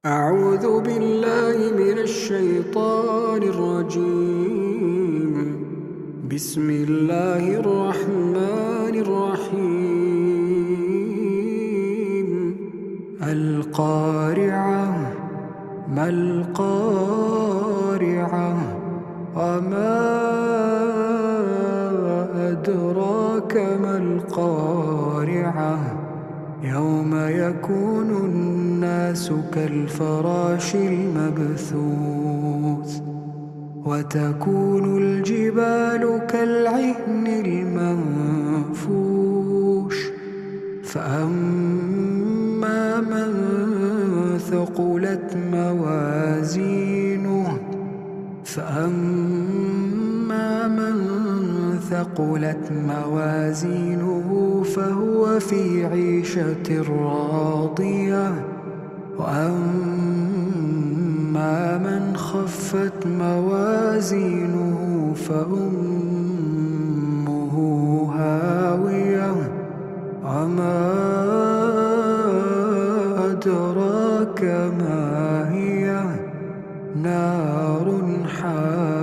أعوذ بالله من الشيطان الرجيم. بسم الله الرحمن الرحيم. القارعة، ما القارعة، وما أدراك ما القارعة. يوم يكون الناس كالفراش المبثوث، وتكون الجبال كالعهن المنفوش. فأما من ثقلت موازينه فهو في عيشة راضية. وأما من خفت موازينه فأمه هاوية. وما أدراك ما هي، نار حامية.